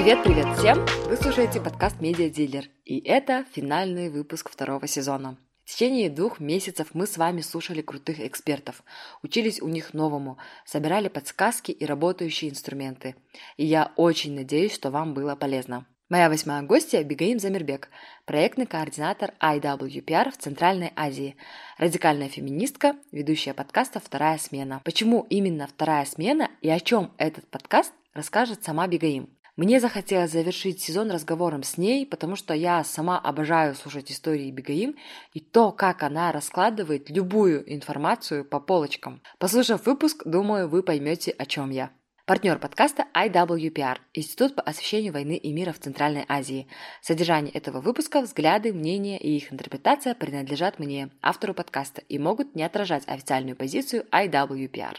Привет всем! Вы слушаете подкаст Media Dealer, и это финальный выпуск второго сезона. В течение 2 месяцев мы с вами слушали крутых экспертов, учились у них новому, собирали подсказки и работающие инструменты. И я очень надеюсь, что вам было полезно. Моя 8-я гостья Бигаим Замирбек, проектный координатор IWPR в Центральной Азии, радикальная феминистка, ведущая подкаста «Вторая смена». Почему именно «Вторая смена» и о чем этот подкаст, расскажет сама Бигаим. Мне захотелось завершить сезон разговором с ней, потому что я сама обожаю слушать истории Бигаим и то, как она раскладывает любую информацию по полочкам. Послушав выпуск, думаю, вы поймете, о чем я. Партнер подкаста IWPR – Институт по освещению войны и мира в Центральной Азии. Содержание этого выпуска, взгляды, мнения и их интерпретация принадлежат мне, автору подкаста, и могут не отражать официальную позицию IWPR.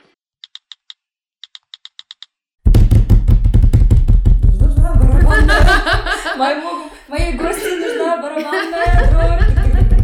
Моей гости нужна барабанная дробь.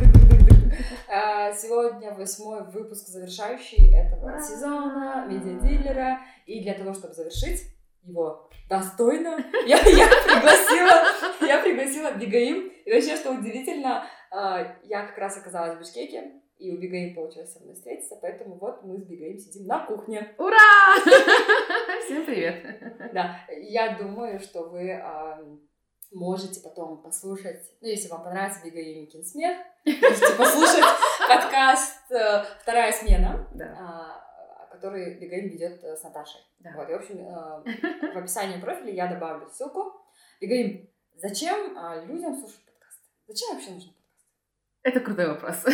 Сегодня 8-й выпуск, завершающий этого сезона медиадилера. И для того, чтобы завершить его достойно, я пригласила Бигаим. И вообще, что удивительно, я как раз оказалась в Бишкеке, и у Бигаим получилось со мной встретиться, поэтому вот мы с Бигаим сидим на кухне. Ура! Всем привет! Да, я думаю, что вы можете потом послушать, если вам понравится Бигаимкин смех, можете послушать подкаст «Вторая смена», который Бигаим ведет с Наташей. Да. Вот, и, в общем, в описании профиля я добавлю ссылку. Бигаим, зачем людям слушать подкасты? Зачем вообще нужен подкаст? Это крутой вопрос.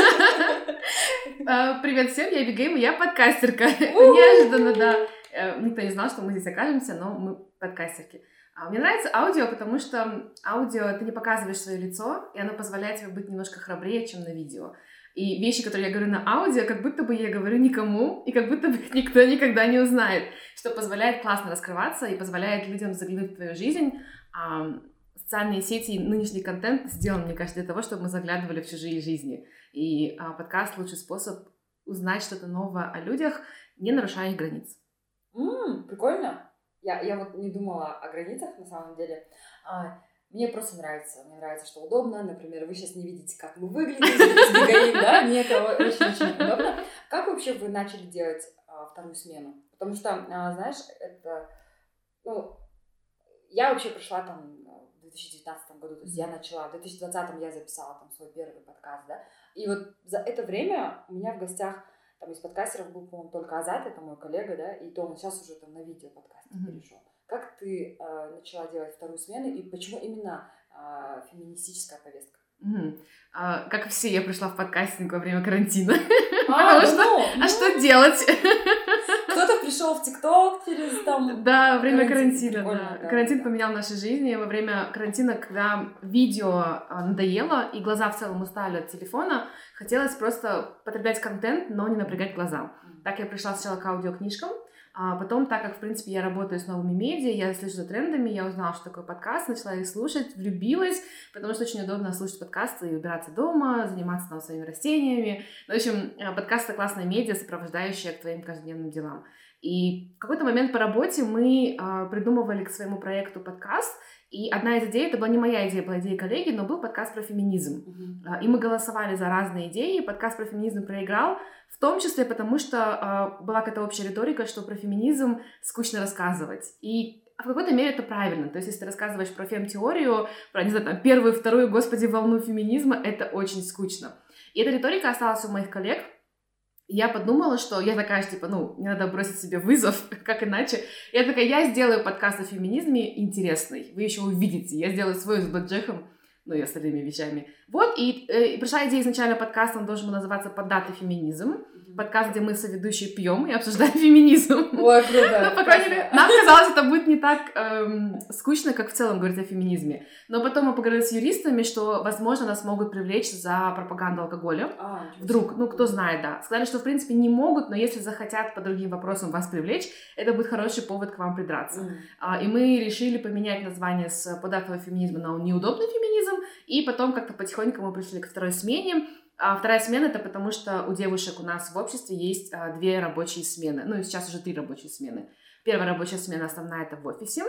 Привет всем, я Бигаим, я подкастерка. Неожиданно, да. Никто не знал, что мы здесь окажемся, но мы подкастерки. Мне нравится аудио, потому что аудио ты не показываешь свое лицо, и оно позволяет тебе быть немножко храбрее, чем на видео. И вещи, которые я говорю на аудио, как будто бы я говорю никому, и как будто бы никто никогда не узнает, что позволяет классно раскрываться и позволяет людям заглянуть в твою жизнь. Социальные сети и нынешний контент сделан, мне кажется, для того, чтобы мы заглядывали в чужие жизни. И подкаст — лучший способ узнать что-то новое о людях, не нарушая их границ. Прикольно. Я вот не думала о границах, на самом деле. Мне просто нравится. Мне нравится, что удобно. Например, вы сейчас не видите, как мы выглядим с Бигаим, да? Мне это очень-очень удобно. Как вообще вы начали делать вторую смену? Потому что, знаешь, это... я вообще пришла там в 2019 году, то есть я начала, в 2020 я записала там свой первый подкаст, да? И вот за это время у меня в гостях там из подкастеров был, по-моему, только Азат, это мой коллега, да, и то он сейчас уже там на видео подкаст перешел. Как ты начала делать вторую смену и почему именно феминистическая повестка? Как все, я пришла в подкастинг во время карантина. Что делать? Кто-то пришел в ТикТок через там... Да, во время карантина, да. Карантин поменял наши жизни. Во время карантина, когда видео надоело и глаза в целом устали от телефона, хотелось просто потреблять контент, но не напрягать глаза. Так я пришла сначала к аудиокнижкам, а потом, так как, в принципе, я работаю с новыми медиа, я слежу за трендами, я узнала, что такое подкаст, начала их слушать, влюбилась, потому что очень удобно слушать подкасты и убираться дома, заниматься там своими растениями. В общем, подкаст — это классная медиа, сопровождающая к твоим каждодневным делам. И в какой-то момент по работе мы придумывали к своему проекту подкаст, и одна из идей, это была не моя идея, была идея коллеги, но был подкаст про феминизм. И мы голосовали за разные идеи, подкаст про феминизм проиграл, в том числе потому, что была какая-то общая риторика, что про феминизм скучно рассказывать. И в какой-то мере это правильно. То есть, если ты рассказываешь про фем-теорию, про, не знаю, там, первую, вторую, господи, волну феминизма, это очень скучно. И эта риторика осталась у моих коллег. Я подумала, что я такая, типа, мне надо бросить себе вызов, как иначе. Я такая, я сделаю подкаст о феминизме интересный, вы еще увидите. Я сделаю свой с Бладжехом, и остальными вещами. Вот, и пришла идея изначально подкаста, он должен был называться «Поддатый феминизм». Подкаст, где мы соведущие пьем и обсуждаем феминизм. Ой, круто. По крайней мере, нам казалось, это будет не так скучно, как в целом говорить о феминизме. Но потом мы поговорили с юристами, что, возможно, нас могут привлечь за пропаганду алкоголя. Вдруг, кто знает, да. Сказали, что, в принципе, не могут, но если захотят по другим вопросам вас привлечь, это будет хороший повод к вам придраться. И мы решили поменять название с «Поддатого феминизма» на «Неудобный феминизм», и потом как-то потихоньку мы пришли к второй смене. Вторая смена — это потому, что у девушек у нас в обществе есть 2 рабочие смены. И сейчас уже 3 рабочие смены. Первая рабочая смена основная — это в офисе.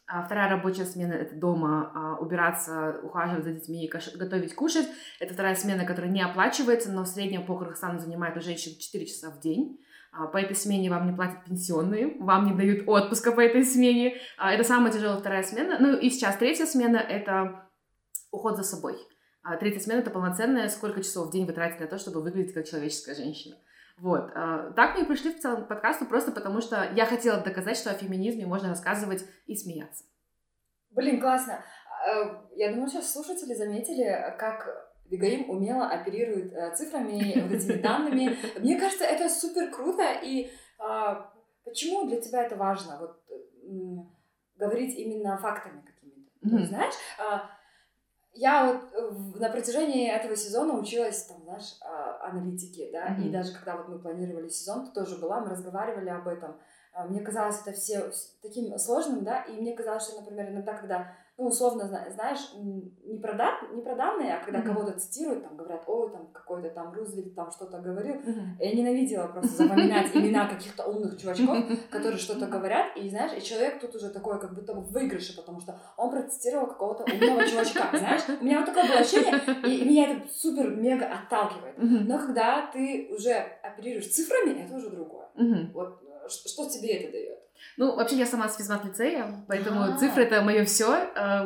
Вторая рабочая смена — это дома убираться, ухаживать за детьми и готовить, кушать. Это вторая смена, которая не оплачивается, но в среднем по Кыргызстану занимает у женщин 4 часа в день. По этой смене вам не платят пенсионные, вам не дают отпуска по этой смене. Это самая тяжелая вторая смена. Ну и сейчас третья смена — это уход за собой. Третья смена — это полноценная, сколько часов в день вы тратите на то, чтобы выглядеть как человеческая женщина. Вот. Так мы и пришли в целом к подкасту, просто потому что я хотела доказать, что о феминизме можно рассказывать и смеяться. Блин, классно. Я думаю, сейчас слушатели заметили, как Вигаим умело оперирует цифрами, вот этими данными. Мне кажется, это супер круто. И почему для тебя это важно? Вот говорить именно фактами какими-то. Знаешь, я вот на протяжении этого сезона училась, там, знаешь, аналитике, да, и даже когда вот мы планировали сезон, ты тоже была, мы разговаривали об этом. Мне казалось это все таким сложным, да, и мне казалось, что, например, иногда, когда, ну, условно, знаешь, не про данные, а когда кого-то цитируют, там, говорят, ой, там, какой-то там Рузвельт там что-то говорил, я ненавидела просто запоминать имена каких-то умных чувачков, которые что-то говорят, и, знаешь, и человек тут уже такой, как будто в выигрыше, потому что он процитировал какого-то умного чувачка, знаешь, у меня вот такое было ощущение, и меня это супер-мега отталкивает, но когда ты уже оперируешь цифрами, это уже другое, вот. Что тебе это дает? Ну, вообще, я сама с физмат-лицея, поэтому цифры — это мое все.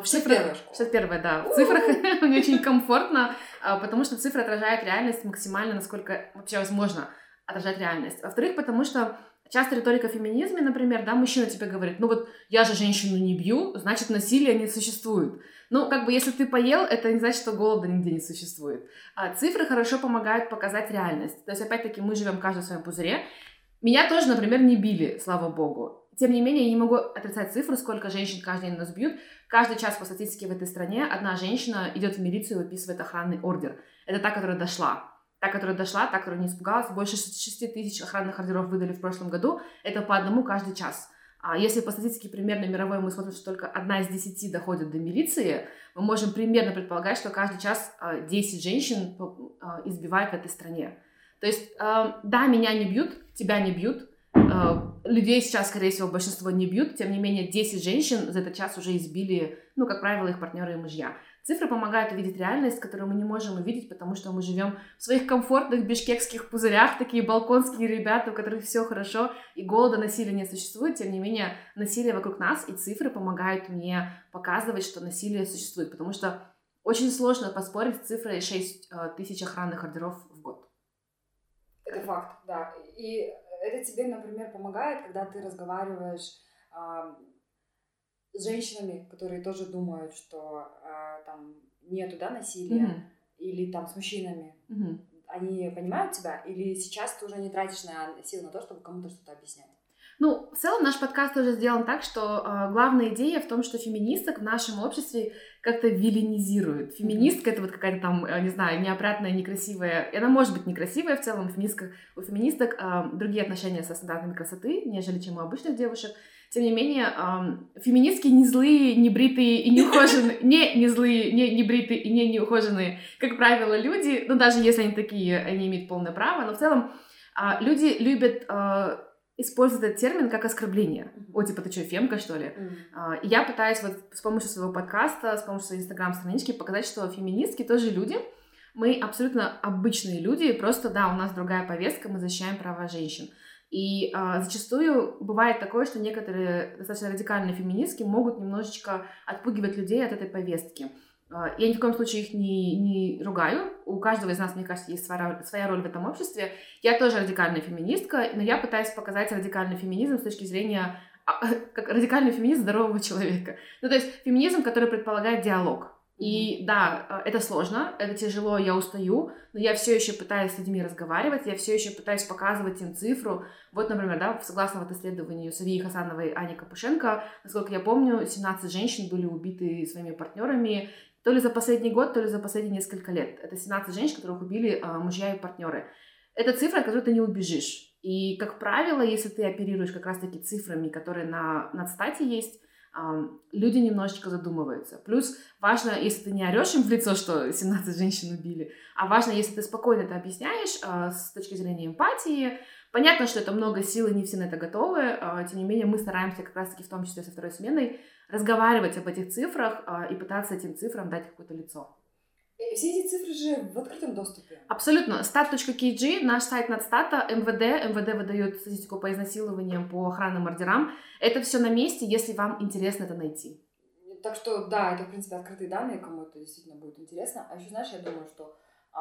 61-я, да. В цифрах мне очень комфортно, потому что цифры отражают реальность максимально, насколько вообще возможно отражать реальность. Во-вторых, потому что часто риторика в феминизме, например, да, мужчина тебе говорит, ну вот я же женщину не бью, значит, насилие не существует. Ну, как бы, если ты поел, это не значит, что голода нигде не существует. Цифры хорошо помогают показать реальность. То есть, опять-таки, мы живем каждый в своем пузыре. Меня тоже, например, не били, слава богу. Тем не менее, я не могу отрицать цифры, сколько женщин каждый день нас бьют. Каждый час по статистике в этой стране одна женщина идет в милицию и выписывает охранный ордер. Это та, которая дошла. Та, которая не испугалась. Больше 6 тысяч охранных ордеров выдали в прошлом году. Это по одному каждый час. А если по статистике примерно мировой мы смотрим, что только 1 из 10 доходит до милиции, мы можем примерно предполагать, что каждый час 10 женщин избивают в этой стране. То есть, да, меня не бьют, тебя не бьют, людей сейчас, скорее всего, большинство не бьют, тем не менее 10 женщин за этот час уже избили, ну, как правило, их партнеры и мужья. Цифры помогают увидеть реальность, которую мы не можем увидеть, потому что мы живем в своих комфортных бишкекских пузырях, такие балконские ребята, у которых все хорошо, и голода, насилия не существует, тем не менее насилие вокруг нас, и цифры помогают мне показывать, что насилие существует, потому что очень сложно поспорить с цифрой 6 тысяч охранных ордеров в год. Это факт, да. И это тебе, например, помогает, когда ты разговариваешь с женщинами, которые тоже думают, что там нету, да, насилия, или там с мужчинами. Они понимают тебя? Или сейчас ты уже не тратишь силы на то, чтобы кому-то что-то объяснять? Ну, в целом наш подкаст тоже сделан так, что главная идея в том, что феминисток в нашем обществе как-то виленизируют. Феминистка — это вот какая-то там, не знаю, неопрятная, некрасивая. И она может быть некрасивая в целом. У феминисток другие отношения со стандартами красоты, нежели чем у обычных девушек. Тем не менее, феминистки не злые, не бритые и не ухоженные, не злые, не бритые и не неухоженные, как правило, люди. Ну, даже если они такие, они имеют полное право. Но в целом люди любят используют этот термин как оскорбление. О, типа, ты что, фемка, что ли? И я пытаюсь вот с помощью своего подкаста, с помощью своей инстаграм-странички показать, что феминистки тоже люди. Мы абсолютно обычные люди, просто, да, у нас другая повестка, мы защищаем права женщин. И зачастую бывает такое, что некоторые достаточно радикальные феминистки могут немножечко отпугивать людей от этой повестки. Я ни в коем случае их не ругаю. У каждого из нас, мне кажется, есть своя роль в этом обществе. Я тоже радикальная феминистка, но я пытаюсь показать радикальный феминизм с точки зрения как радикальный феминизм здорового человека. Ну, то есть феминизм, который предполагает диалог. И да, это сложно, это тяжело, я устаю, но я все еще пытаюсь с людьми разговаривать, я все еще пытаюсь показывать им цифру. Вот, например, да, согласно вот исследованию Савии Хасановой и Ани Капушенко, насколько я помню, 17 женщин были убиты своими партнерами то ли за последний год, то ли за последние несколько лет. Это 17 женщин, которых убили мужья и партнеры. Это цифра, от которой ты не убежишь. И, как правило, если ты оперируешь как раз-таки цифрами, которые на стате есть, люди немножечко задумываются. Плюс важно, если ты не орешь им в лицо, что 17 женщин убили, а важно, если ты спокойно это объясняешь с точки зрения эмпатии, Понятно, что это много сил, и не все на это готовы, тем не менее мы стараемся как раз-таки в том числе со второй сменой разговаривать об этих цифрах и пытаться этим цифрам дать какое-то лицо. Все эти цифры же в открытом доступе. Абсолютно. Stat.kg, наш сайт Надстата, МВД выдает статистику по изнасилованиям, по охранным ордерам. Это все на месте, если вам интересно это найти. Так что, да, это, в принципе, открытые данные, кому это действительно будет интересно. А еще, знаешь, я думаю, что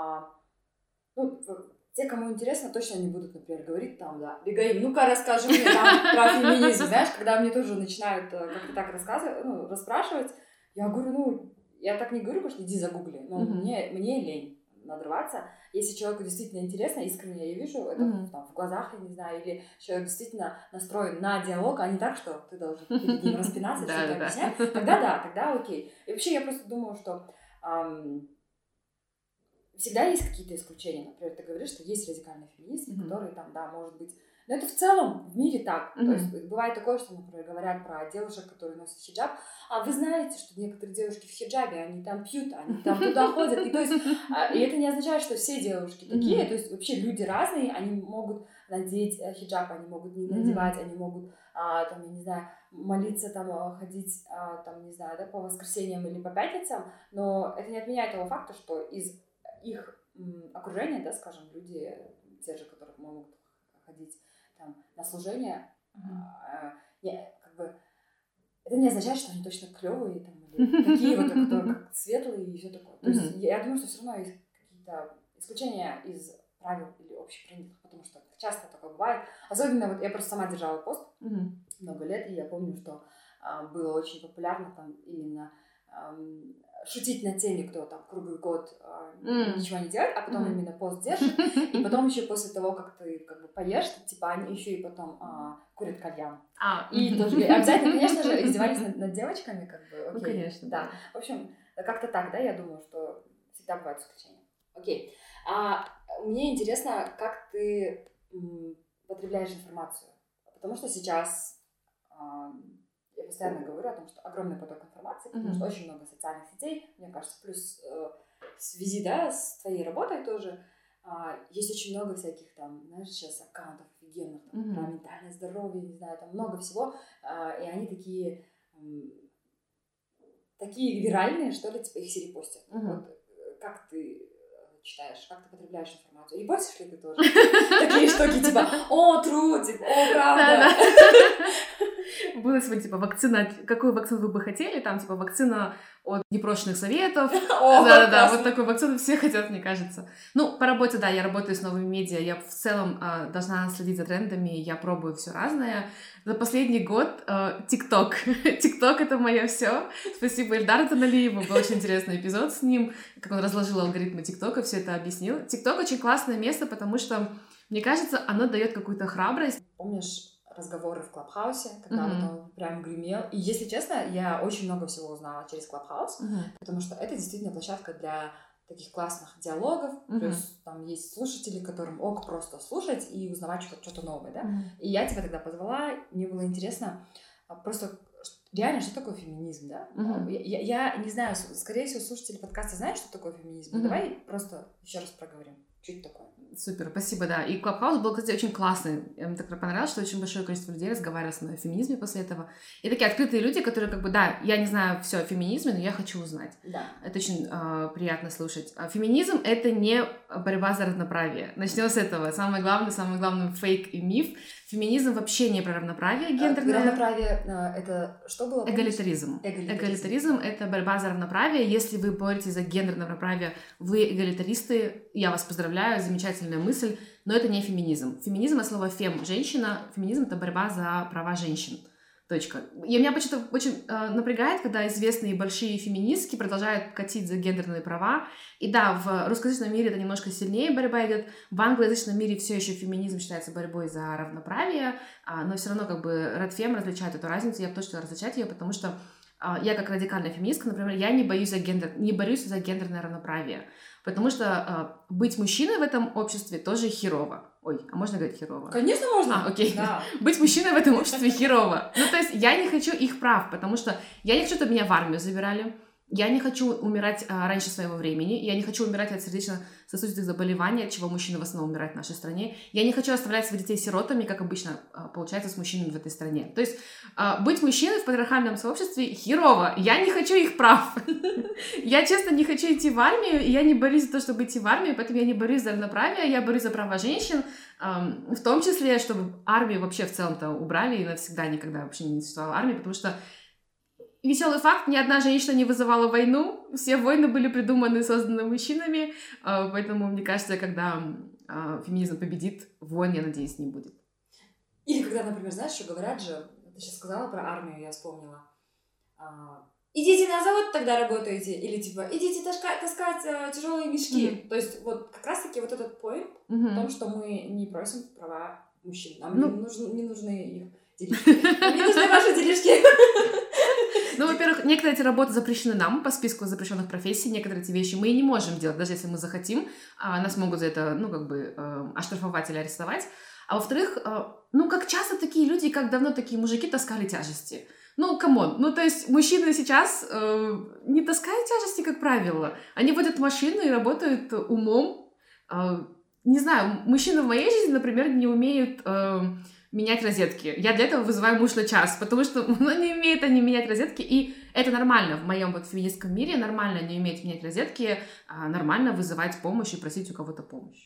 те, кому интересно, точно не будут, например, говорить там, да, Бигаим, ну-ка расскажи мне там про феминизм, знаешь, когда мне тоже начинают как-то так рассказывать, расспрашивать, я говорю, я так не говорю, потому что иди загугли, но мне лень надрываться. Если человеку действительно интересно, искренне я вижу это там, в глазах, я не знаю, или человек действительно настроен на диалог, а не так, что ты должен перед ним распинаться, что-то объяснять, тогда окей. И вообще я просто думаю, что всегда есть какие-то исключения. Например, ты говоришь, что есть радикальные феминистки, которые там, да, может быть... Но это в целом в мире так. То есть бывает такое, что, например, говорят про девушек, которые носят хиджаб, а вы знаете, что некоторые девушки в хиджабе, они там пьют, они там туда ходят. И, то есть, и это не означает, что все девушки такие. То есть вообще люди разные, они могут надеть хиджаб, они могут не надевать, они могут, там, я не знаю, молиться, там, ходить, там, не знаю, да, по воскресеньям или по пятницам. Но это не отменяет того факта, что из их окружения, да, скажем, люди, те же, которые могут ходить там, на служение, как бы, это не означает, что они точно клевые, там, или такие вот, которые как светлые и все такое. То есть я думаю, что все равно есть какие-то исключения из правил или общепринятых, потому что часто такое бывает. Особенно, вот я просто сама держала пост много лет, и я помню, что было очень популярно там именно шутить над теми, кто там круглый год ничего не делает, а потом именно пост держит, и потом еще после того, как ты как бы поешь, типа они еще и потом курят кальян. И тоже обязательно, конечно же, издевались над девочками, как бы, окей. Ну, конечно. Да. В общем, как-то так, да, я думаю, что всегда бывают исключения. Окей. Мне интересно, как ты потребляешь информацию, потому что сейчас... Я постоянно говорю о том, что огромный поток информации, потому что очень много социальных сетей, мне кажется, плюс в связи, да, с твоей работой тоже, есть очень много всяких там, знаешь, сейчас аккаунтов офигенных, там, про ментальное здоровье, не знаю, там много всего, и они такие виральные, что ли, типа их все репостят. Вот как ты читаешь, как ты потребляешь информацию? Репостишь ли ты тоже такие штуки, типа, о, true, типа, о, правда? Было сегодня, типа, вакцина, какую вакцину вы бы хотели, там, типа, вакцина от непрошенных советов. Да, вот такую вакцину все хотят, мне кажется. Ну, по работе, да, я работаю с новыми медиа, я в целом должна следить за трендами, я пробую все разное. За последний год ТикТок. ТикТок — это мое все. Спасибо Эльдару Таналиеву, был очень интересный эпизод с ним, как он разложил алгоритмы ТикТока, все это объяснил. ТикТок очень классное место, потому что, мне кажется, оно дает какую-то храбрость. Помнишь разговоры в Клабхаусе, когда вот он прям гремел. И, если честно, я очень много всего узнала через Клабхаус, потому что это действительно площадка для таких классных диалогов, плюс там есть слушатели, которым ок просто слушать и узнавать что-то новое, да. И я тебя тогда позвала, мне было интересно просто реально, что такое феминизм, да? Я не знаю, скорее всего, слушатели подкаста знают, что такое феминизм. Давай просто еще раз проговорим. Что это такое? Супер, спасибо, да. И Клабхаус был, кстати, очень классный. Мне так понравилось, что очень большое количество людей разговаривало со мной о феминизме после этого. И такие открытые люди, которые как бы, да, я не знаю все о феминизме, но я хочу узнать. Да. Это очень приятно слушать. Феминизм — это не борьба за равноправие. Начнем с этого. Самый главный фейк и миф. Феминизм вообще не про равноправие гендерное. Равноправие — это что было? Эгалитаризм. Эгалитаризм — это борьба за равноправие. Если вы боретесь за гендерное равноправие, вы эгалитаристы, я вас поздравляю, замечательная мысль, но это не феминизм. Феминизм от слова «фем» — женщина, феминизм — это борьба за права женщин. Точка. И меня почему-то очень напрягает, когда известные большие феминистки продолжают катить за гендерные права. И да, в русскоязычном мире это немножко сильнее борьба идет. В англоязычном мире все еще феминизм считается борьбой за равноправие, но все равно как бы Радфем различает эту разницу. Я бы точно различать ее, потому что я как радикальная феминистка, например, я не борюсь за гендерное равноправие. Потому что быть мужчиной в этом обществе тоже херово. Ой, а можно говорить херово? Конечно, можно. Окей. Да. Быть мужчиной в этом обществе херово. Ну, то есть я не хочу их прав, потому что я не хочу, чтобы меня в армию забирали. Я не хочу умирать раньше своего времени, я не хочу умирать от сердечно-сосудистых заболеваний, от чего мужчины в основном умирают в нашей стране. Я не хочу оставлять своих детей сиротами, как обычно получается с мужчинами в этой стране. То есть быть мужчиной в патриархальном сообществе херово. Я не хочу их прав. Я, честно, не хочу идти в армию, и я не борюсь за то, чтобы идти в армию, поэтому я не борюсь за равноправие, я борюсь за права женщин, в том числе, чтобы армию вообще в целом-то убрали и навсегда никогда вообще не существовала армия, потому что веселый факт, ни одна женщина не вызывала войну, все войны были придуманы и созданы мужчинами, поэтому, мне кажется, когда феминизм победит, войн, я надеюсь, не будет. Или когда, например, знаешь, что говорят же, ты сейчас сказала про армию, я вспомнила, идите на завод, тогда работаете, или типа, идите таскать тяжелые мешки. То есть вот как раз-таки вот этот поинт в том, что мы не просим права мужчин, нам не нужны их делишки. Нам не нужны ваши делишки. Ну, во-первых, некоторые эти работы запрещены нам по списку запрещенных профессий, некоторые эти вещи мы и не можем делать, даже если мы захотим, нас могут за это, оштрафовать или арестовать. А во-вторых, как часто такие люди, как давно такие мужики таскали тяжести? Камон, то есть мужчины сейчас не таскают тяжести, как правило, они водят машину и работают умом. Не знаю, мужчины в моей жизни, например, не умеют менять розетки. Я для этого вызываю муж на час, потому что не умеют они менять розетки, и это нормально. В моем феминистском мире нормально не уметь менять розетки, нормально вызывать помощь и просить у кого-то помощь.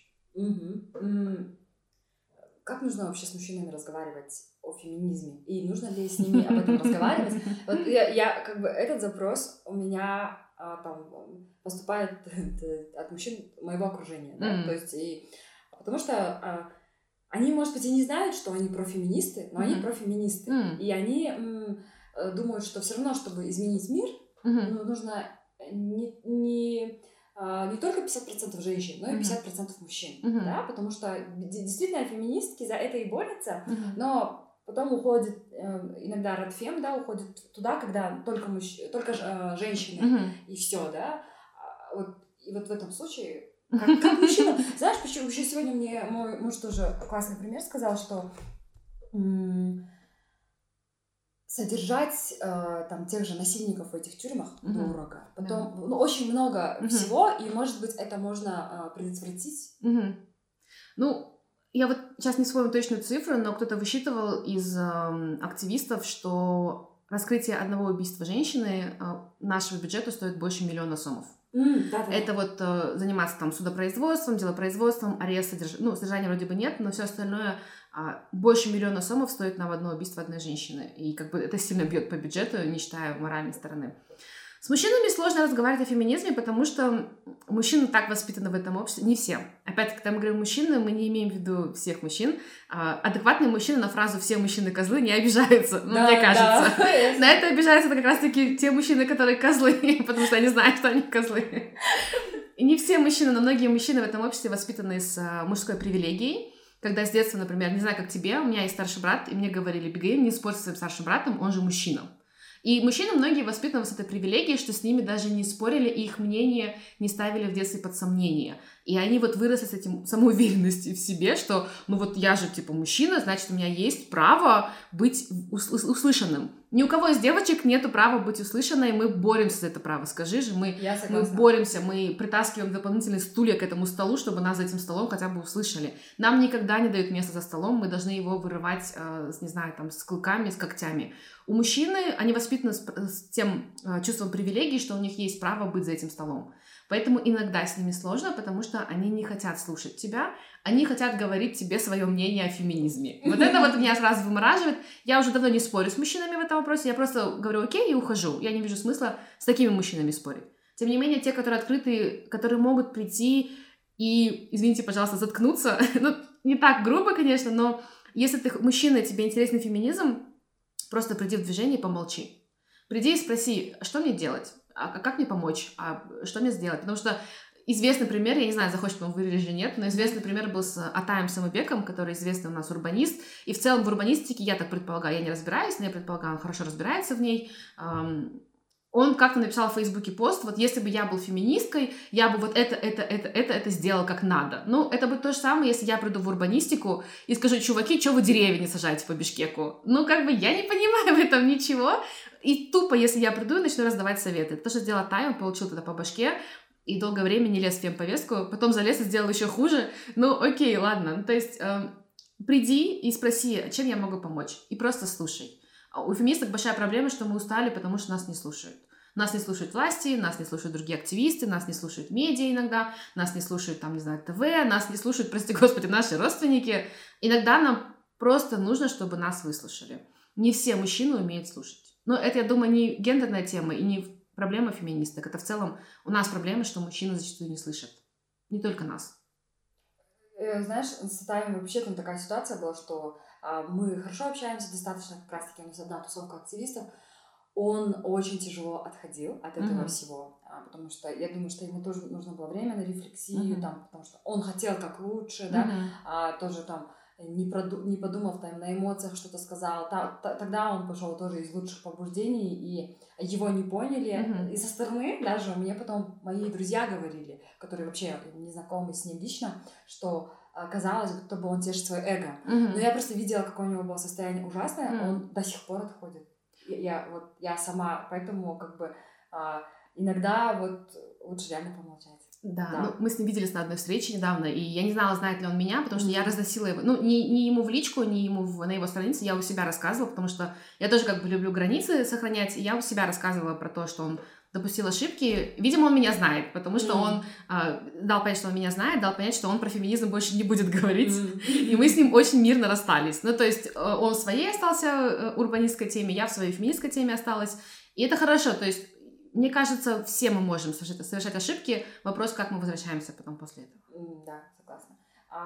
Как нужно вообще с мужчинами разговаривать о феминизме? И нужно ли с ними об этом разговаривать? Вот я этот запрос у меня поступает от мужчин моего окружения, да? То есть, потому что они, может быть, и не знают, что они профеминисты, но они профеминисты. И они думают, что все равно, чтобы изменить мир, нужно не только 50% женщин, но и 50% мужчин. Да? Потому что действительно феминистки за это и борются, но потом уходит, иногда радфем, да, уходит туда, когда только женщины, и все, да. И вот в этом случае как мужчина. Знаешь, почему еще сегодня мне мой муж тоже классный пример сказал, что содержать тех же насильников в этих тюрьмах дорого. Потом очень много всего, и, может быть, это можно предотвратить. Я вот сейчас не вспомню точную цифру, но кто-то высчитывал из активистов, что раскрытие одного убийства женщины нашего бюджета стоит больше 1 миллиона сомов. Это заниматься судопроизводством, делопроизводством, арест, содержания вроде бы нет, но все остальное больше 1 миллиона сомов стоит нам одно убийство одной женщины. И это сильно бьет по бюджету, не считая моральной стороны. С мужчинами сложно разговаривать о феминизме, потому что мужчины так воспитаны в этом обществе. Не все. Опять-таки, когда мы говорим мужчины, мы не имеем в виду всех мужчин. Адекватные мужчины на фразу «все мужчины козлы» не обижаются, мне кажется. Да. На это обижаются как раз-таки те мужчины, которые козлы, потому что они знают, что они козлы. И не все мужчины, но многие мужчины в этом обществе воспитаны с мужской привилегией. Когда с детства, например, не знаю, как тебе, у меня есть старший брат, и мне говорили: Бигейм, не спорь со своим старшим братом, он же мужчина. И мужчины многие воспитаны с этой привилегией, что с ними даже не спорили, и их мнение не ставили в детстве под сомнение. И они выросли с этим самоуверенностью в себе, что я же мужчина, значит, у меня есть право быть услышанным. Ни у кого из девочек нету права быть услышанной, мы боремся за это право, скажи же, мы боремся, мы притаскиваем дополнительные стулья к этому столу, чтобы нас за этим столом хотя бы услышали. Нам никогда не дают место за столом, мы должны его вырывать, с клыками, с когтями. У мужчины, они воспитаны с тем чувством привилегии, что у них есть право быть за этим столом. Поэтому иногда с ними сложно, потому что они не хотят слушать тебя, они хотят говорить тебе свое мнение о феминизме. Вот это меня сразу вымораживает. Я уже давно не спорю с мужчинами в этом вопросе, я просто говорю окей и ухожу. Я не вижу смысла с такими мужчинами спорить. Тем не менее, те, которые открыты, которые могут прийти и, извините, пожалуйста, заткнуться, не так грубо, конечно, но если ты мужчина, тебе интересен феминизм, просто приди в движение и помолчи. Приди и спроси, что мне делать? А как мне помочь? А что мне сделать? Потому что известный пример, я не знаю, захочет он вырежет или нет, но известный пример был с Атаем Самыбеком, который известный у нас урбанист. И в целом в урбанистике, я так предполагаю, я не разбираюсь, но я предполагаю, он хорошо разбирается в ней. Он как-то написал в Фейсбуке пост, вот если бы я был феминисткой, я бы вот это сделал как надо. Ну, это будет то же самое, если я приду в урбанистику и скажу: чуваки, что вы деревья не сажаете по Бишкеку? Ну, как бы я не понимаю в этом ничего. И тупо, если я приду и начну раздавать советы. То, что сделал Тай, он получил тогда по башке и долгое время не лез в фемповестку, потом залез и сделал еще хуже. Ну, окей, ладно. Ну, то есть приди и спроси, чем я могу помочь, и просто слушай. У феминисток большая проблема, что мы устали, потому что нас не слушают. Нас не слушают власти, нас не слушают другие активисты, нас не слушают медиа иногда, нас не слушают, там, не знаю, ТВ, нас не слушают, прости господи, наши родственники. Иногда нам просто нужно, чтобы нас выслушали. Не все мужчины умеют слушать. Но это, я думаю, не гендерная тема и не проблема феминисток. Это в целом у нас проблема, что мужчины зачастую не слышат. Не только нас. Знаешь, с Таем вообще там такая ситуация была, что мы хорошо общаемся достаточно, как раз-таки у нас одна тусовка активистов. Он очень тяжело отходил от этого всего, потому что я думаю, что ему тоже нужно было время на рефлексию, там, потому что он хотел как лучше, да, тоже там не подумав там на эмоциях что-то сказал. Тогда он пошел тоже из лучших побуждений, и его не поняли. И со стороны даже мне потом мои друзья говорили, которые вообще не знакомы с ним лично, что казалось, будто бы он тешит свое эго. Но я просто видела, какое у него было состояние ужасное, он до сих пор отходит. Я сама, поэтому как бы иногда вот лучше реально помолчать. Да. Ну, мы с ним виделись на одной встрече недавно, и я не знала, знает ли он меня, потому что я разносила его, ну, не ему в личку, не ему на его странице, я у себя рассказывала, потому что я тоже как бы люблю границы сохранять, и я у себя рассказывала про то, что он допустил ошибки. Видимо, он меня знает, потому что он дал понять, что он меня знает, дал понять, что он про феминизм больше не будет говорить, и мы с ним очень мирно расстались. Ну, то есть он в своей остался урбанистской теме, я в своей феминистской теме осталась, и это хорошо, то есть мне кажется, все мы можем совершать ошибки. Вопрос, как мы возвращаемся потом после этого. Да, согласна.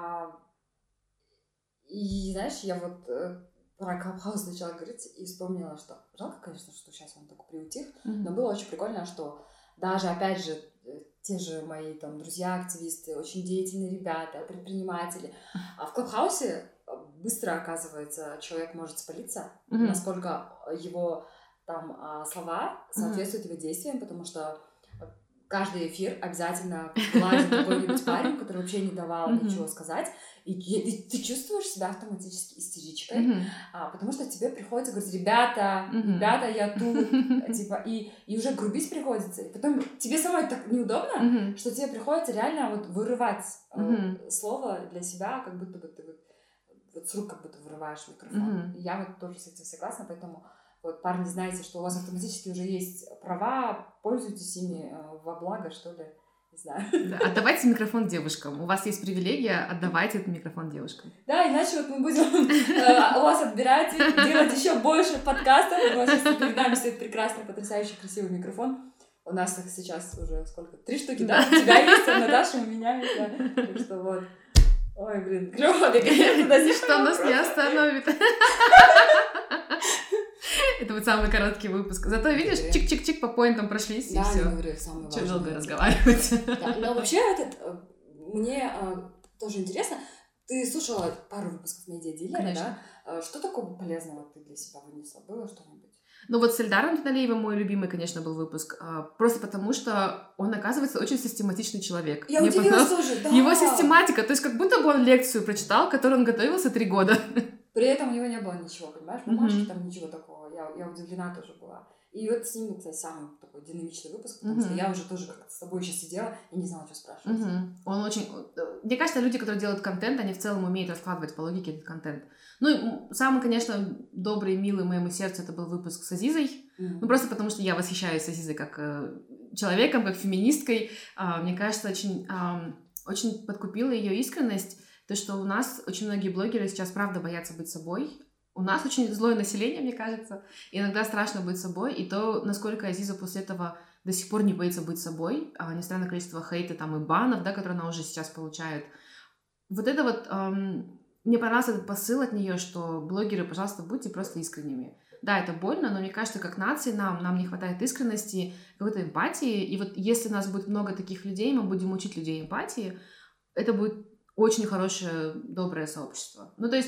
И знаешь, я вот про Клабхаус начала говорить и вспомнила, что жалко, конечно, что сейчас он так приутих, но было очень прикольно, что даже, опять же, те же мои там друзья-активисты, очень деятельные ребята, предприниматели, а в Клабхаусе быстро, оказывается, человек может спалиться, насколько его там слова соответствуют его действиям, потому что каждый эфир обязательно вылазит какой-нибудь парень, который вообще не давал ничего сказать, и ты чувствуешь себя автоматически истеричкой, потому что тебе приходится говорить: ребята, я тут, типа, и уже грубить приходится, и потом тебе самой так неудобно, что тебе приходится реально вот вырывать слово для себя, как будто бы ты вот с рук как будто вырываешь микрофон. И я вот тоже с этим согласна, поэтому вот, парни, знаете, что у вас автоматически уже есть права, пользуйтесь ими во благо, что ли, не знаю. Да, отдавайте микрофон девушкам. У вас есть привилегия, отдавайте этот микрофон девушкам. Да, иначе вот мы будем у вас отбирать, делать еще больше подкастов. У вас сейчас перед нами стоит прекрасный, потрясающий, красивый микрофон. У нас их сейчас уже сколько? 3 штуки, да? У тебя есть, а Наташа у меня есть, да. Так что вот. Ой, блин, клёво, что нас не остановит. Это вот самый короткий выпуск. Зато, видишь, чик-чик-чик по поинтам прошлись, и все. Чё долго разговаривать. Да, но вообще, мне тоже интересно. Ты слушала пару выпусков «Медиадилера», да? Что такого полезного ты для себя вынесла? Было что-нибудь? Ну вот с Эльдаром Туналиевым мой любимый, конечно, был выпуск. Просто потому, что он, оказывается, очень систематичный человек. Я удивилась тоже, да. Его систематика, то есть как будто бы он лекцию прочитал, к которой он готовился 3 года. При этом у него не было ничего, понимаешь? Бумажки там ничего такого. Я удивлена тоже была. И вот с ним, кстати, самый такой динамичный выпуск, потому что я уже тоже как-то с тобой еще сидела и не знала, что спрашивать. Он очень... Мне кажется, люди, которые делают контент, они в целом умеют раскладывать по логике этот контент. Ну, и самый, конечно, добрый, милый моему сердцу это был выпуск с Азизой. Ну, просто потому что я восхищаюсь Азизой как человеком, как феминисткой. Мне кажется, очень подкупила ее искренность. То, что у нас очень многие блогеры сейчас, правда, боятся быть собой. У нас очень злое население, мне кажется. И иногда страшно быть собой. И то, насколько Азиза после этого до сих пор не боится быть собой, несмотря на количество хейта там, и банов, да, которые она уже сейчас получает. Вот это вот... Мне понравился этот посыл от нее, что блогеры, пожалуйста, будьте просто искренними. Да, это больно, но мне кажется, как нации нам не хватает искренности, какой-то эмпатии. И вот если у нас будет много таких людей, мы будем учить людей эмпатии, это будет очень хорошее, доброе сообщество. Ну, то есть, в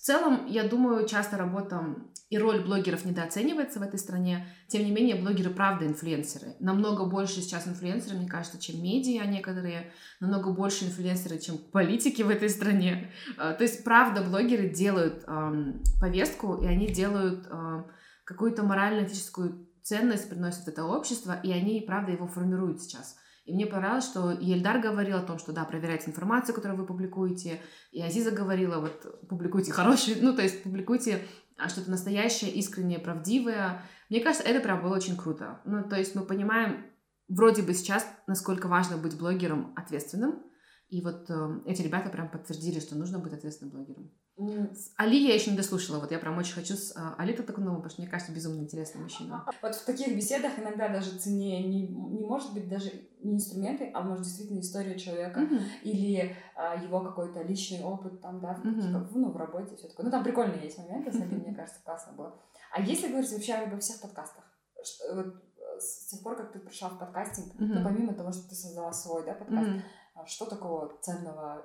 целом, я думаю, часто работа и роль блогеров недооценивается в этой стране. Тем не менее, блогеры правда инфлюенсеры. Намного больше сейчас инфлюенсеры, мне кажется, чем медиа некоторые. Намного больше инфлюенсеры, чем политики в этой стране. То есть, правда, блогеры делают повестку, и они делают какую-то морально-этическую ценность, приносят в это общество, и они, правда, его формируют сейчас. И мне понравилось, что и Эльдар говорил о том, что да, проверяйте информацию, которую вы публикуете, и Азиза говорила, вот, публикуйте хорошие, то есть публикуйте что-то настоящее, искреннее, правдивое. Мне кажется, это прям было очень круто. То есть мы понимаем вроде бы сейчас, насколько важно быть блогером ответственным, и вот эти ребята прям подтвердили, что нужно быть ответственным блогером. С Али я еще не дослушала, вот я прям очень хочу с Али Татакуновым, потому что мне кажется, безумно интересный мужчина. Вот в таких беседах иногда даже ценнее не может быть даже не инструменты, а может действительно история человека или его какой-то личный опыт там, да, в работе, все такое. Там прикольные есть моменты, мне кажется, классно было. А если говорить вообще обо всех подкастах, вот с тех пор, как ты пришла в подкастинг, помимо того, что ты создала свой, да, подкаст, что такого ценного,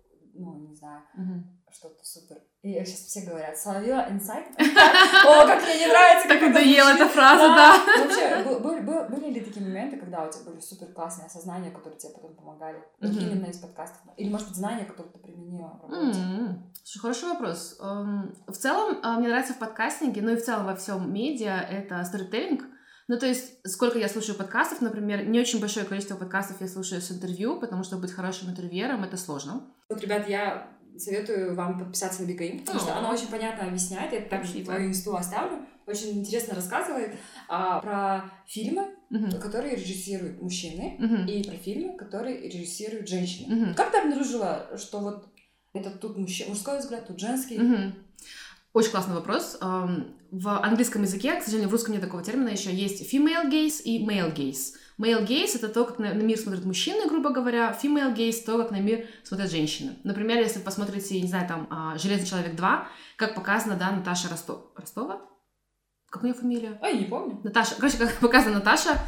не знаю, что-то супер. И сейчас все говорят, словила инсайт. О, как мне не нравится. Так надоела эта фраза, да. Вообще, были ли такие моменты, когда у тебя были супер классные осознания, которые тебе потом помогали? Именно из подкастов? Или, может быть, знания, которые ты применила в работе? Хороший вопрос. В целом, мне нравится в подкастинге, и в целом во всем медиа, это сторителлинг. То есть, сколько я слушаю подкастов, например, не очень большое количество подкастов я слушаю с интервью, потому что быть хорошим интервьюером — это сложно. Вот, ребят, я советую вам подписаться на Бегаим, потому что она очень понятно объясняет, я также твою инсту оставлю, очень интересно рассказывает про фильмы, которые режиссируют мужчины, и про фильмы, которые режиссируют женщины. Как ты обнаружила, что вот это тут мужской взгляд, тут женский? Очень классный вопрос. В английском языке, к сожалению, в русском нет такого термина еще, есть female gaze и male gaze. Male gaze — это то, как на мир смотрят мужчины, грубо говоря. Female gaze — то, как на мир смотрят женщины. Например, если вы посмотрите, не знаю, «Железный человек 2», как показано, да, Наташа Ростова? Как у нее фамилия? Я не помню. Как показана Наташа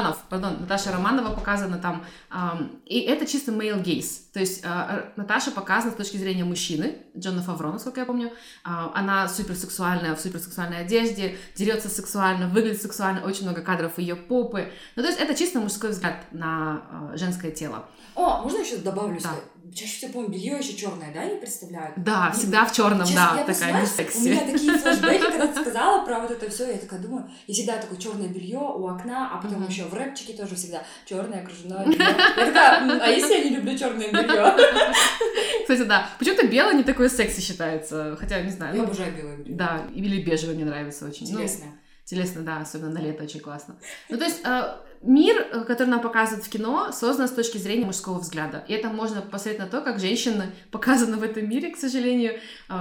Романова показана там. И это чисто male gaze. То есть Наташа показана с точки зрения мужчины, Джона Фавро, насколько я помню. Она суперсексуальная, в суперсексуальной одежде, дерется сексуально, выглядит сексуально, очень много кадров ее попы. То есть это чисто мужской взгляд на женское тело. Можно еще добавлю? Да. Чаще всего, помню, белье еще черное, да, они представляют? Да, всегда в черном, да, такая секси. У меня такие флешбеки, когда ты сказала про вот это все, я такая думаю, и всегда такое черное белье у окна, а потом еще в рэпчике тоже всегда черное кружевное белье. Я такая, а если я не люблю черное белье? Кстати, да. Почему-то белое не такое секси считается, хотя не знаю. Я обожаю белое белье. Да, или бежевое мне нравится очень. Телесно, да, особенно на лето очень классно. То есть мир, который нам показывают в кино, создан с точки зрения мужского взгляда. И это можно посмотреть на то, как женщины показаны в этом мире, к сожалению.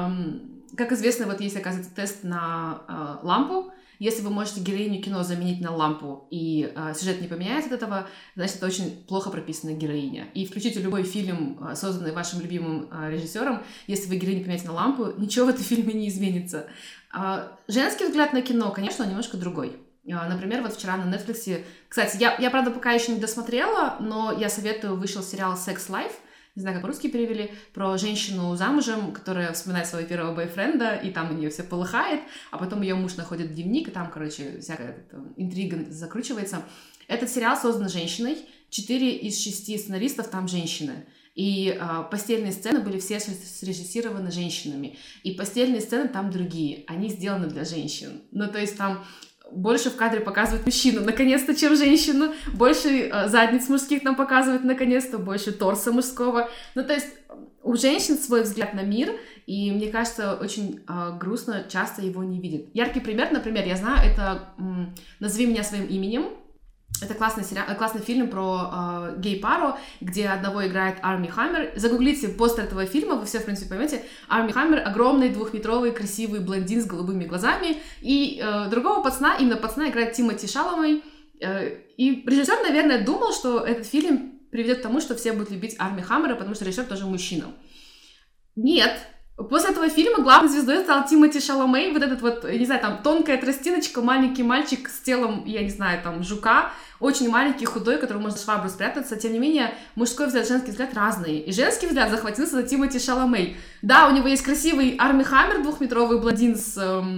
Как известно, вот есть, оказывается, тест на лампу. Если вы можете героиню кино заменить на лампу, и сюжет не поменяется от этого, значит, это очень плохо прописанная героиня. И включите любой фильм, созданный вашим любимым режиссером, если вы героиню поменяете на лампу, ничего в этом фильме не изменится. Женский взгляд на кино, конечно, немножко другой. Например, вот вчера на Netflix... Кстати, я, правда, пока еще не досмотрела, но я советую, вышел сериал «Sex Life», не знаю, как по-русски перевели, про женщину замужем, которая вспоминает своего первого бойфренда, и там у нее все полыхает, а потом ее муж находит дневник, и там, всякая интрига закручивается. Этот сериал создан женщиной, 4 из 6 сценаристов там женщины. И постельные сцены были все срежиссированы женщинами. И постельные сцены там другие, они сделаны для женщин. То есть там больше в кадре показывают мужчину, наконец-то, чем женщину, больше задниц мужских нам показывают, наконец-то, больше торса мужского. То есть у женщин свой взгляд на мир, и мне кажется, очень грустно часто его не видят. Яркий пример, например, я знаю, это «Назови меня своим именем». Это классный фильм про гей-пару, где одного играет Арми Хаммер. Загуглите постер этого фильма, вы все, в принципе, поймете. Арми Хаммер — огромный, 2-метровый, красивый блондин с голубыми глазами. И другого пацана, именно пацана, играет Тимоти Шаломей. И режиссер, наверное, думал, что этот фильм приведет к тому, что все будут любить Арми Хаммера, потому что режиссер тоже мужчина. Нет. После этого фильма главной звездой стал Тимоти Шаломе, вот этот вот, не знаю, там, тонкая тростиночка, маленький мальчик с телом, я не знаю, там, жука, очень маленький, худой, который может в швабру спрятаться. Тем не менее, мужской взгляд, женский взгляд разные. И женский взгляд захватился за Тимоти Шаломе. Да, у него есть красивый Арми Хаммер, 2-метровый блондин с,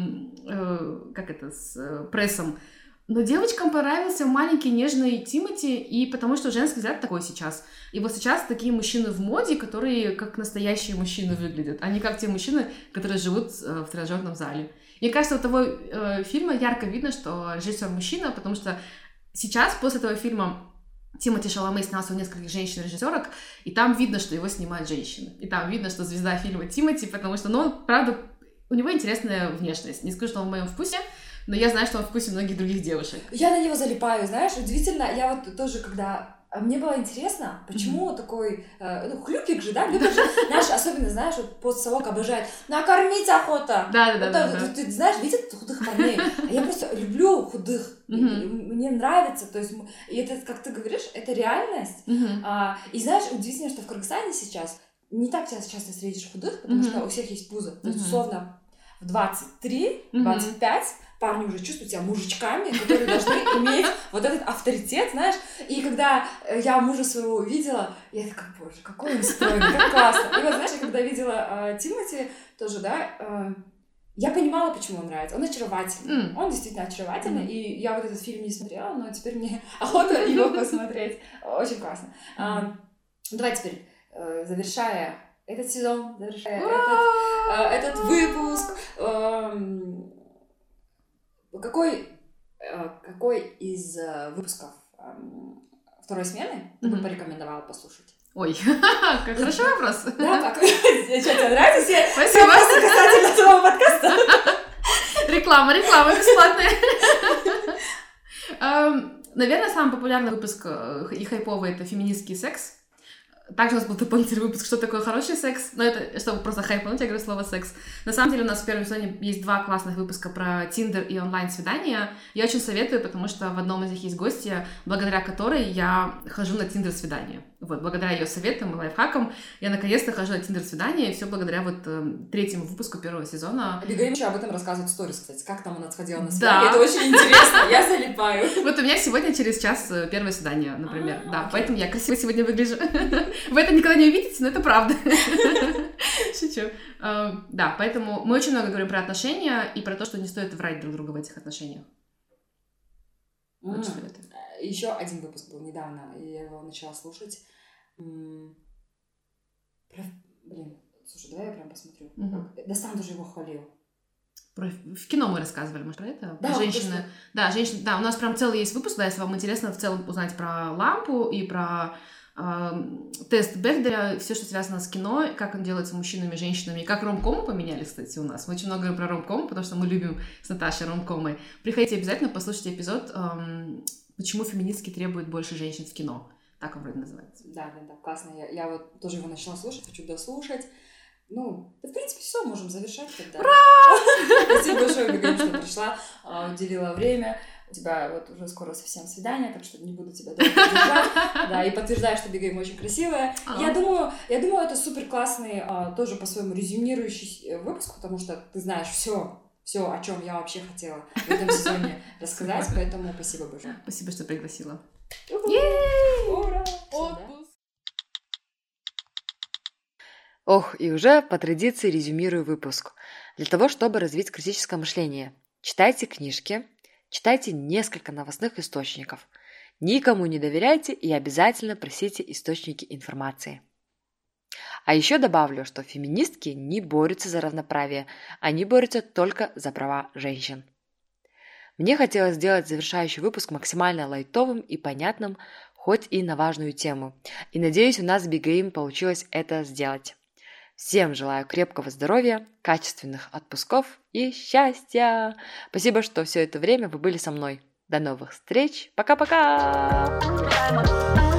с прессом. Но девочкам понравился маленький нежный Тимоти, и потому что женский взгляд такой сейчас. И вот сейчас такие мужчины в моде, которые как настоящие мужчины выглядят, а не как те мужчины, которые живут в тренажерном зале. Мне кажется, у того фильма ярко видно, что режиссер мужчина, потому что сейчас, после этого фильма, Тимоти Шаломе снялся у нескольких женщин-режиссерок, и там видно, что его снимают женщины. И там видно, что звезда фильма Тимоти, потому что, ну, правда, у него интересная внешность. Не скажу, что он в моем вкусе, но я знаю, что он в вкусе многих других девушек. Я на него залипаю, знаешь, удивительно. Я вот тоже, когда... Мне было интересно, почему такой... хлюпик же, да? Любишь же, знаешь, особенно, знаешь, вот постсовок обожает. Накормить охота! Да. Ты знаешь, видят худых парней? А я просто люблю худых. Мне нравится. То есть, и это, как ты говоришь, это реальность. И знаешь, удивительно, что в Кыргызстане сейчас не так часто встретишь худых, потому что у всех есть пузо. То есть, условно, в 23-25 парни уже чувствуют себя мужичками, которые должны иметь вот этот авторитет, знаешь. И когда я мужа своего увидела, я такая, боже, какой он стройный, как классно. И вот, знаешь, я когда видела Тимоти тоже, да, я понимала, почему он нравится. Он очаровательный. Он действительно очаровательный. И я вот этот фильм не смотрела, но теперь мне охота его посмотреть. Очень классно. Давай теперь, завершая этот сезон, завершая этот выпуск, какой из выпусков второй смены ты бы порекомендовала послушать? Ой, как хороший вопрос. Да, как? Что, тебе нравится? Спасибо. Все касательно твоего подкаста. Реклама бесплатная. Наверное, самый популярный выпуск и хайповый — это «Феминистский секс». Также у нас был дополнительный выпуск «Что такое хороший секс?», но это, чтобы просто хайпануть, я говорю слово «секс». На самом деле у нас в первом сезоне есть 2 классных выпуска про Tinder и онлайн-свидания. Я очень советую, потому что в одном из них есть гостья, благодаря которой я хожу на Tinder-свидание. Вот, благодаря ее советам и лайфхакам я наконец-то хожу на Tinder-свидание, и все благодаря вот 3-му выпуску 1-го сезона. Бигаим еще об этом рассказывает в сторис, кстати, как там она сходила на свидание. Да. Это очень интересно, я залипаю. Вот у меня сегодня через час 1-е свидание, например. Да, поэтому я красиво сегодня выгляжу. Вы это никогда не увидите, но это правда. Шучу. Да, поэтому мы очень много говорим про отношения и про то, что не стоит врать друг другу в этих отношениях. Еще один выпуск был недавно, и я его начала слушать. Слушай, давай я прям посмотрю. Достан тоже его хвалил. В кино мы рассказывали, может, про это? Да, женщины. Да, женщины. Да, у нас прям целый есть выпуск, да, если вам интересно в целом узнать про лампу и про тест Бехделя, все, что связано с кино, как он делается мужчинами, женщинами, и как ромкомы поменялись, кстати, у нас. Мы очень много говорим про ромкомы, потому что мы любим с Наташей ромкомы. Приходите обязательно, послушайте эпизод «Почему феминистки требуют больше женщин в кино». Так он вроде называется. Да, классно. Я вот тоже его начала слушать, хочу дослушать. Ну, да, в принципе, все, можем завершать тогда. Ура! Спасибо большое, Бигаим, что пришла, уделила время. У тебя вот уже скоро совсем свидание, так что не буду тебя долго держать. Да, и подтверждаю, что Бигаим очень красивая. Я думаю, это супер классный, тоже по-своему резюмирующий выпуск, потому что ты знаешь все, о чем я вообще хотела в этом сезоне рассказать, поэтому спасибо большое. Спасибо, что пригласила. Ура! Ох, и уже по традиции резюмирую выпуск. Для того, чтобы развить критическое мышление, читайте книжки, читайте несколько новостных источников, никому не доверяйте и обязательно просите источники информации. А еще добавлю, что феминистки не борются за равноправие, они борются только за права женщин. Мне хотелось сделать завершающий выпуск максимально лайтовым и понятным, хоть и на важную тему. И надеюсь, у нас с Бигаим получилось это сделать. Всем желаю крепкого здоровья, качественных отпусков и счастья. Спасибо, что все это время вы были со мной. До новых встреч. Пока-пока!